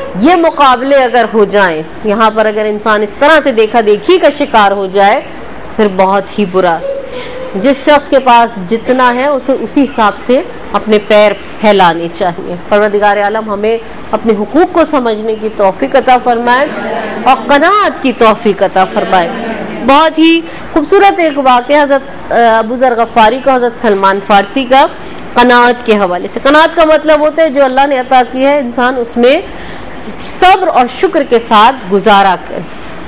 یہ مقابلے اگر ہو جائیں، یہاں پر اگر انسان اس طرح سے دیکھا دیکھی کا شکار ہو جائے پھر بہت ہی برا. جس شخص کے پاس جتنا ہے اسے اسی حساب سے اپنے پیر پھیلانے چاہیے. پروردگار عالم ہمیں اپنے حقوق کو سمجھنے کی توفیق عطا فرمائے اور قناعت کی توفیق عطا فرمائے. بہت ہی خوبصورت ایک واقعہ حضرت ابو ذر غفاری کا حضرت سلمان فارسی کا قناعت کے حوالے سے. قناعت کا مطلب ہوتا ہے جو اللہ نے عطا کی ہے انسان اس میں صبر اور شکر کے ساتھ گزارا کرے.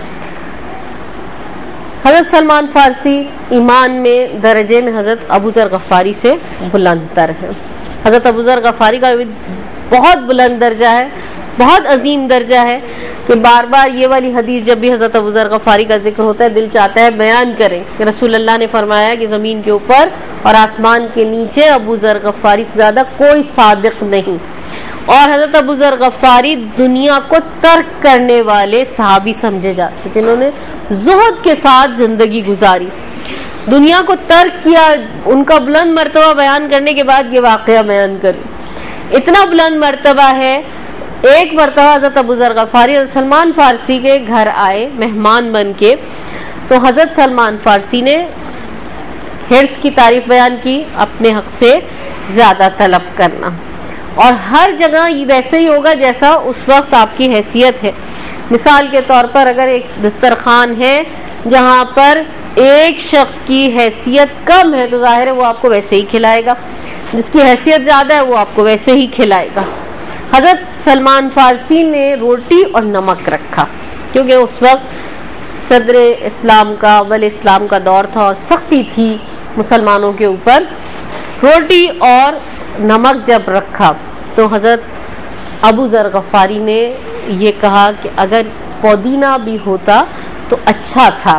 حضرت سلمان فارسی ایمان میں درجے میں حضرت ابو ذر غفاری سے بلند تر ہے. حضرت ابو ذر غفاری کا بھی بہت بلند درجہ ہے، بہت عظیم درجہ ہے کہ بار بار یہ والی حدیث جب بھی حضرت ابو ذر غفاری کا ذکر ہوتا ہے دل چاہتا ہے بیان کریں کہ رسول اللہ نے فرمایا کہ زمین کے اوپر اور آسمان کے نیچے ابو ذر غفاری سے زیادہ کوئی صادق نہیں. اور حضرت ابو ذر غفاری دنیا کو ترک کرنے والے صحابی سمجھے جاتے جنہوں نے زہد کے ساتھ زندگی گزاری، دنیا کو ترک کیا. ان کا بلند مرتبہ بیان کرنے کے بعد یہ واقعہ بیان کریں. اتنا بلند مرتبہ ہے. ایک مرتبہ حضرت ابو ذر غفاری حضرت سلمان فارسی کے گھر آئے مہمان بن کے، تو حضرت سلمان فارسی نے حرص کی تعریف بیان کی، اپنے حق سے زیادہ طلب کرنا. اور ہر جگہ یہ ویسے ہی ہوگا جیسا اس وقت آپ کی حیثیت ہے. مثال کے طور پر اگر ایک دسترخوان ہے جہاں پر ایک شخص کی حیثیت کم ہے تو ظاہر ہے وہ آپ کو ویسے ہی کھلائے گا، جس کی حیثیت زیادہ ہے وہ آپ کو ویسے ہی کھلائے گا. حضرت سلمان فارسی نے روٹی اور نمک رکھا کیونکہ اس وقت صدر اسلام کا اول اسلام کا دور تھا اور سختی تھی مسلمانوں کے اوپر. روٹی اور نمک جب رکھا تو حضرت ابو ذر غفاری نے یہ کہا کہ اگر پودینہ بھی ہوتا تو اچھا تھا.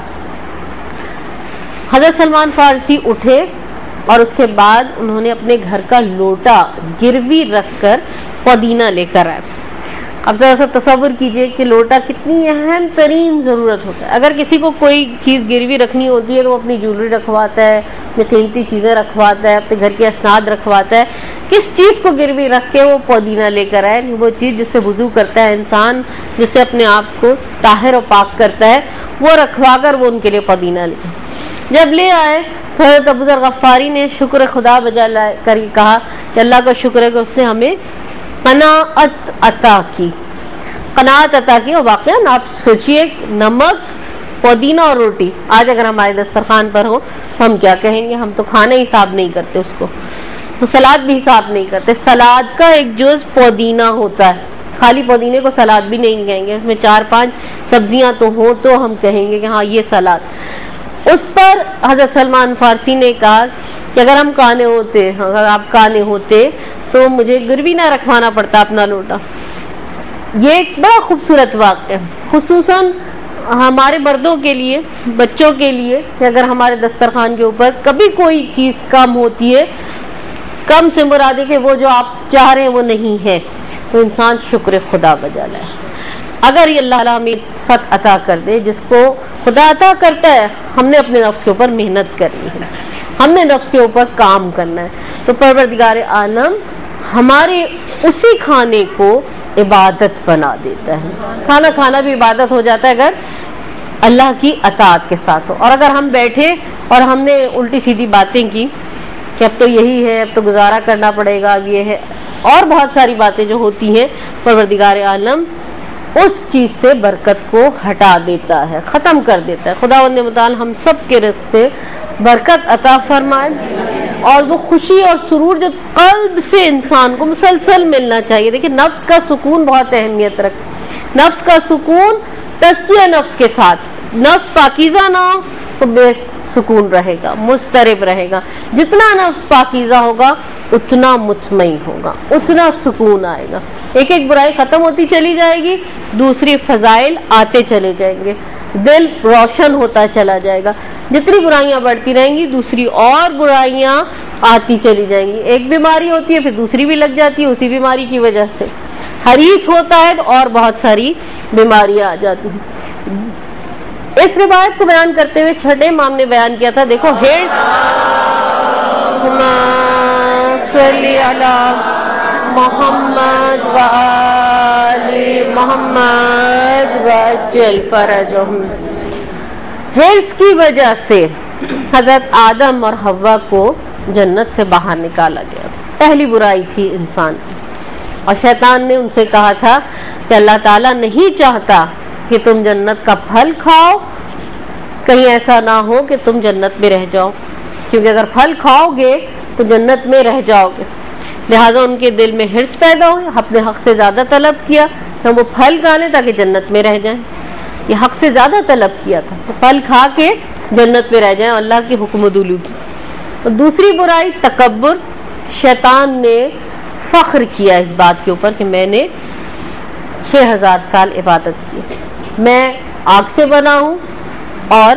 حضرت سلمان فارسی اٹھے اور اس کے بعد انہوں نے اپنے گھر کا لوٹا گروی رکھ کر پودینہ لے کر آئے. اب ذرا سا تصور کیجئے کہ لوٹا کتنی اہم ترین ضرورت ہوتا ہے. اگر کسی کو کوئی چیز گروی رکھنی ہوتی ہے تو وہ اپنی جولری رکھواتا ہے، اپنی قیمتی چیزیں رکھواتا ہے، اپنے گھر کے اسناد رکھواتا ہے. کس چیز کو گروی رکھ کے وہ پودینہ لے کر آئے؟ وہ چیز جس سے وضو کرتا ہے انسان، جس سے اپنے آپ کو طاہر و پاک کرتا ہے، وہ رکھوا کر وہ ان کے لیے پودینہ لے جب لے آئے تو حضرت ابو ذر غفاری نے شکر خدا بجا کر کہا کہ اللہ کا شکر ہے کہ اس نے ہمیں قناعت عطا کی. قناعت عطا کی. اور واقعا آپ سوچئے نمک، پودینہ اور روٹی آج اگر ہمارے دسترخوان پر ہو تو ہم کیا کہیں گے؟ ہم تو کھانا ہی حساب نہیں کرتے اس کو، تو سلاد بھی حساب نہیں کرتے. سلاد کا ایک جز پودینہ ہوتا ہے، خالی پودینے کو سلاد بھی نہیں کہیں گے، اس میں چار پانچ سبزیاں تو ہوں تو ہم کہیں گے کہ ہاں یہ سلاد. اس پر حضرت سلمان فارسی نے کہا کہ اگر ہم کانے ہوتے اگر آپ کانے ہوتے تو مجھے گروی نہ رکھوانا پڑتا اپنا لوٹا. یہ ایک بڑا خوبصورت واقعہ ہے خصوصاً ہمارے مردوں کے لیے، بچوں کے لیے، کہ اگر ہمارے دسترخوان کے اوپر کبھی کوئی چیز کم ہوتی ہے، کم سے مراد ہے کہ وہ جو آپ چاہ رہے ہیں وہ نہیں ہے، تو انسان شکر خدا بجا لائے. اگر یہ اللہ تعالیٰ ہمیں ست عطا کر دے جس کو خدا عطا کرتا ہے، ہم نے اپنے نفس کے اوپر محنت کرنی ہے، ہم نے نفس کے اوپر کام کرنا ہے. تو پروردگار عالم ہمارے اسی کھانے کو عبادت بنا دیتا ہے. کھانا کھانا بھی عبادت ہو جاتا ہے اگر اللہ کی اطاعت کے ساتھ ہو. اور اگر ہم بیٹھے اور ہم نے الٹی سیدھی باتیں کی کہ اب تو یہی ہے، اب تو گزارا کرنا پڑے گا، اب یہ ہے، اور بہت ساری باتیں جو ہوتی ہیں، پروردگار عالم اس چیز سے برکت کو ہٹا دیتا ہے، ختم کر دیتا ہے. خداوند متعال ہم سب کے رزق پہ برکت عطا فرمائے اور وہ خوشی اور سرور جو قلب سے انسان کو مسلسل ملنا چاہیے. دیکھیں نفس کا سکون بہت اہمیت رکھتا. نفس کا سکون تزکیہ نفس کے ساتھ، نفس پاکیزہ نہ ہو تو بے سکون رہے گا، مضطرب رہے گا. جتنا نفس پاکیزہ ہوگا اتنا مطمئن ہوگا، اتنا سکون آئے گا. ایک ایک برائی ختم ہوتی چلی جائے گی، دوسری فضائل آتے چلے جائیں گے، دل روشن ہوتا چلا جائے گا. جتنی برائیاں بڑھتی رہیں گی دوسری اور برائیاں آتی چلی جائیں گی. ایک بیماری ہوتی ہے پھر دوسری بھی لگ جاتی ہے اسی بیماری کی وجہ سے. حریص ہوتا ہے تو اور بہت ساری بیماریاں آ جاتی ہیں. اس روایت کو بیان کرتے ہوئے چھٹے امام نے بیان کیا تھا، دیکھو ہرس صلی علی محمد و آل محمد وعجل فرجهم۔ حرص کی وجہ سے حضرت آدم اور حوا کو جنت سے باہر نکالا گیا تھا، پہلی برائی تھی انسان کی، اور شیطان نے ان سے کہا تھا کہ اللہ تعالیٰ نہیں چاہتا کہ تم جنت کا پھل کھاؤ، کہیں ایسا نہ ہو کہ تم جنت میں رہ جاؤ، کیونکہ اگر پھل کھاؤ گے تو جنت میں رہ جاؤ گے۔ لہٰذا ان کے دل میں حرص پیدا ہوئی، اپنے حق سے زیادہ طلب کیا کہ ہم وہ پھل کھا لیں تاکہ جنت میں رہ جائیں، یہ حق سے زیادہ طلب کیا تھا، تو پھل کھا کے جنت میں رہ جائیں اللہ کی حکم دلو کی۔ اور دوسری برائی تکبر، شیطان نے فخر کیا اس بات کے اوپر کہ میں نے چھ ہزار سال عبادت کی، میں آگ سے بنا ہوں اور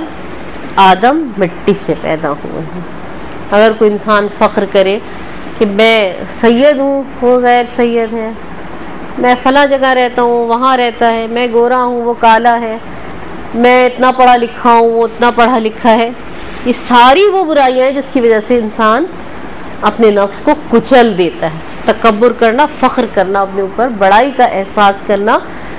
آدم مٹی سے پیدا ہوئے ہیں۔ اگر کوئی انسان فخر کرے کہ میں سید ہوں، وہ غیر سید ہے، میں فلاں جگہ رہتا ہوں، وہاں رہتا ہے، میں گورا ہوں، وہ کالا ہے، میں اتنا پڑھا لکھا ہوں، وہ اتنا پڑھا لکھا ہے، یہ ساری وہ برائیاں ہیں جس کی وجہ سے انسان اپنے نفس کو کچل دیتا ہے۔ تکبر کرنا، فخر کرنا، اپنے اوپر بڑائی کا احساس کرنا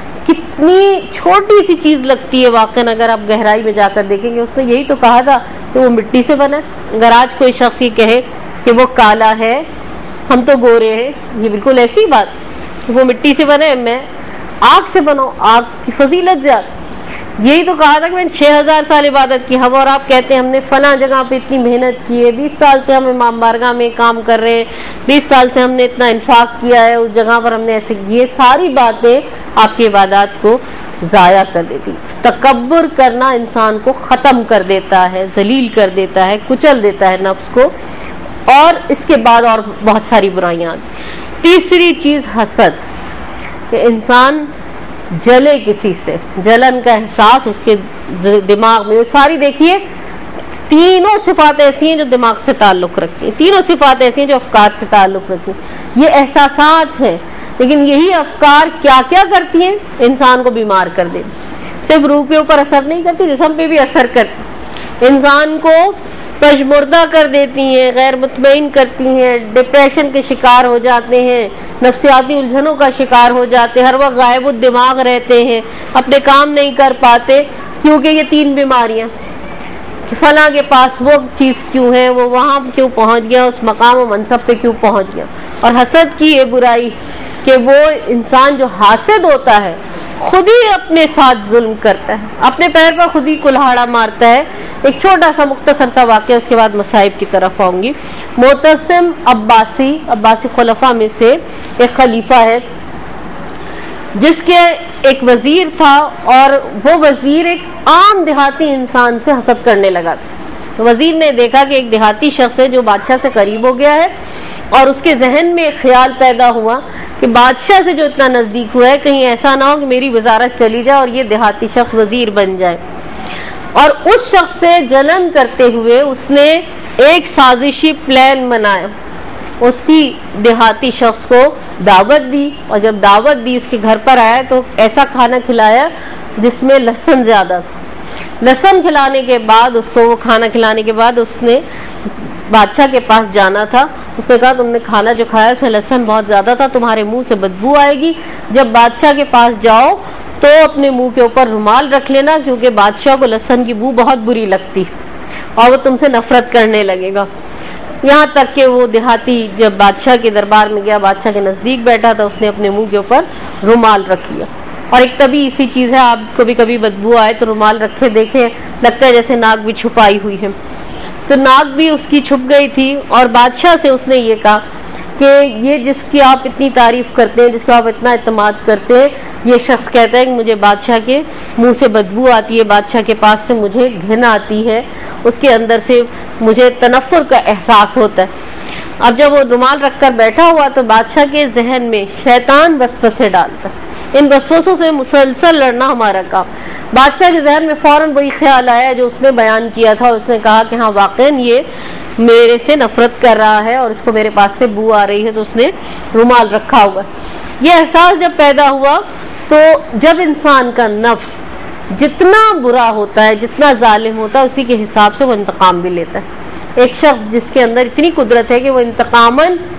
کتنی چھوٹی سی چیز لگتی ہے واقعاً، اگر آپ گہرائی میں جا کر دیکھیں گے اس نے یہی تو کہا تھا کہ وہ مٹی سے بنا ہے۔ اگر آج کوئی شخص یہ کہے کہ وہ کالا ہے، ہم تو گورے ہیں، یہ بالکل ایسی بات، وہ مٹی سے بنے، میں آگ سے بناؤ، آگ کی فضیلت زیادہ۔ یہی تو کہا تھا کہ میں نے چھ ہزار سال عبادت کی، ہم اور آپ کہتے ہیں ہم نے فلاں جگہ پہ اتنی محنت کی ہے، بیس سال سے ہم امام بارگاہ میں کام کر رہے ہیں، بیس سال سے ہم نے اتنا انفاق کیا ہے، اس جگہ پر ہم نے ایسے، یہ ساری باتیں آپ کی عبادات کو ضائع کر دیتی۔ تکبر کرنا انسان کو ختم کر دیتا ہے، ذلیل کر دیتا ہے، کچل دیتا ہے نفس کو، اور اس کے بعد اور بہت ساری برائیاں آتی۔ تیسری چیز حسد، کہ انسان جلے کسی سے، جلن کا احساس اس کے دماغ میں، ساری دیکھیے تینوں صفات ایسی ہیں جو دماغ سے تعلق رکھتی ہیں، تینوں صفات ایسی ہیں جو افکار سے تعلق رکھتی ہیں، یہ احساسات ہیں، لیکن یہی افکار کیا کیا کرتی ہیں؟ انسان کو بیمار کر دیتی، صرف روح کے اوپر اثر نہیں کرتی، جسم پہ بھی اثر کرتی، انسان کو پشمردہ کر دیتی ہیں، غیر مطمئن کرتی ہیں، ڈپریشن کے شکار ہو جاتے ہیں، نفسیاتی الجھنوں کا شکار ہو جاتے ہیں، ہر وقت غائب الدماغ رہتے ہیں، اپنے کام نہیں کر پاتے، کیونکہ یہ تین بیماریاں کہ فلاں کے پاس وہ چیز کیوں ہے، وہ وہاں کیوں پہنچ گیا، اس مقام و منصب پہ کیوں پہنچ گیا۔ اور حسد کی یہ برائی کہ وہ انسان جو حاسد ہوتا ہے خود ہی اپنے ساتھ ظلم کرتا ہے، اپنے پیر پر خود ہی کلہاڑا مارتا ہے۔ ایک چھوٹا سا مختصر سا واقعہ، اس کے بعد مصائب کی طرف آؤں گی۔ معتصم عباسی، عباسی خلفاء میں سے ایک خلیفہ ہے جس کے ایک وزیر تھا، اور وہ وزیر ایک عام دیہاتی انسان سے حسد کرنے لگا تھا۔ وزیر نے دیکھا کہ ایک دیہاتی شخص ہے جو بادشاہ سے قریب ہو گیا ہے، اور اس کے ذہن میں ایک خیال پیدا ہوا کہ بادشاہ سے جو اتنا نزدیک ہوا ہے، کہیں ایسا نہ ہو کہ میری وزارت چلی جائے اور یہ دیہاتی شخص وزیر بن جائے۔ اور اس شخص سے جلن کرتے ہوئے اس نے ایک سازشی پلان بنایا، اسی دیہاتی شخص کو دعوت دی، اور جب دعوت دی اس کے گھر پر آیا تو ایسا کھانا کھلایا جس میں لہسن زیادہ تھا۔ لہسن کھلانے کے بعد اس کو، وہ کھانا کھلانے کے بعد اس نے بادشاہ کے پاس جانا تھا، اس نے کہا تم نے کھانا جو کھایا اس میں لہسن بہت زیادہ تھا، تمہارے منہ سے بدبو آئے گی، جب بادشاہ کے پاس جاؤ تو اپنے منہ کے اوپر رومال رکھ لینا، کیونکہ بادشاہ کو لہسن کی بو بہت بری لگتی اور وہ تم سے نفرت کرنے لگے گا۔ یہاں تک کہ وہ دیہاتی جب بادشاہ کے دربار میں گیا، بادشاہ کے نزدیک بیٹھا تھا، اس نے اپنے منہ کے اوپر رومال رکھ لیا۔ اور ایک طبی اسی چیز ہے، آپ کبھی کبھی بدبو آئے تو رومال رکھے دیکھیں، لگتا ہے جیسے ناک بھی چھپائی ہوئی ہے، تو ناک بھی اس کی چھپ گئی تھی۔ اور بادشاہ سے اس نے یہ کہا کہ یہ جس کی آپ اتنی تعریف کرتے ہیں، جس کو آپ اتنا اعتماد کرتے ہیں، یہ شخص کہتا ہے کہ مجھے بادشاہ کے منہ سے بدبو آتی ہے، بادشاہ کے پاس سے مجھے گھن آتی ہے، اس کے اندر سے مجھے تنفر کا احساس ہوتا ہے۔ اب جب وہ رومال رکھ کر بیٹھا ہوا تو بادشاہ کے ذہن میں شیطان وسوسے ڈالتا، ان وسوسوں سے مسلسل لڑنا ہمارا کام۔ بادشاہ کے ذہن میں فوراً وہی خیال آیا جو اس نے بیان کیا تھا، اس نے کہا کہ ہاں واقعاً یہ میرے سے نفرت کر رہا ہے اور اس کو میرے پاس سے بو آ رہی ہے، تو اس نے رومال رکھا ہوا۔ یہ احساس جب پیدا ہوا تو جب انسان کا نفس جتنا برا ہوتا ہے، جتنا ظالم ہوتا ہے، اسی کے حساب سے وہ انتقام بھی لیتا ہے۔ ایک شخص جس کے اندر اتنی قدرت ہے کہ وہ انتقاماً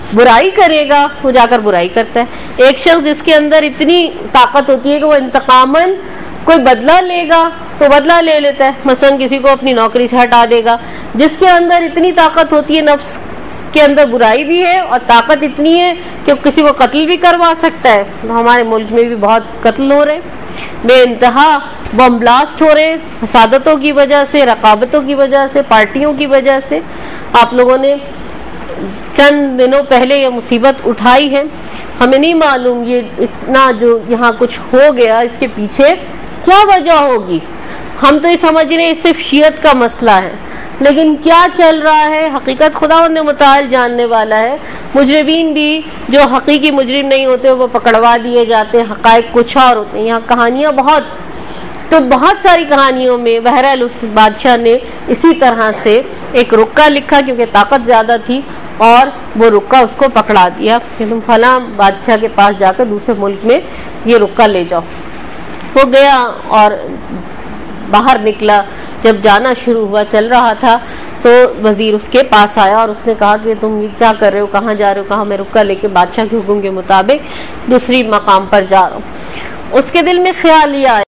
برائی کرے گا وہ جا کر برائی کرتا ہے. ایک شخص جس کے اندر اتنی طاقت ہوتی ہے کہ وہ انتقاماً کوئی بدلہ لے گا تو بدلہ لے لیتا ہے, مثلا کسی کو اپنی نوکری سے ہٹا دے گا. جس کے اندر اتنی طاقت ہوتی ہے, نفس کے اندر برائی بھی ہے اور طاقت اتنی ہے کہ کسی کو قتل بھی کروا سکتا ہے. ہمارے ملک میں بھی بہت قتل ہو رہے, بے انتہا بم بلاسٹ ہو رہے, حسادتوں کی وجہ سے, رقابتوں کی وجہ سے, پارٹیوں کی وجہ سے. آپ لوگوں نے چند دنوں پہلے یہ مصیبت اٹھائی ہے, ہمیں نہیں معلوم یہ اتنا جو یہاں کچھ ہو گیا اس کے پیچھے کیا وجہ ہوگی. ہم تو یہ سمجھ رہے ہیں صرف شیعت کا مسئلہ ہے, لیکن کیا چل رہا ہے حقیقت خدا نے متعال جاننے والا ہے. مجرمین بھی جو حقیقی مجرم نہیں ہوتے وہ پکڑوا دیے جاتے ہیں, حقائق کچھ اور ہوتے ہیں. یہاں کہانیاں بہت, تو بہت ساری کہانیوں میں بہرحال اس بادشاہ نے اسی طرح سے ایک رکا لکھا کیونکہ طاقت زیادہ تھی, اور وہ رکا اس کو پکڑا دیا کہ تم فلاں بادشاہ کے پاس جا کر دوسرے ملک میں یہ رکا لے جاؤ. وہ گیا اور باہر نکلا, جب جانا شروع ہوا چل رہا تھا تو وزیر اس کے پاس آیا اور اس نے کہا کہ تم یہ کیا کر رہے ہو, کہاں جا رہے ہو؟ کہا میں رکا لے کے بادشاہ کے حکم کے مطابق دوسری مقام پر جا رہا ہوں. اس کے دل میں خیال یہ آیا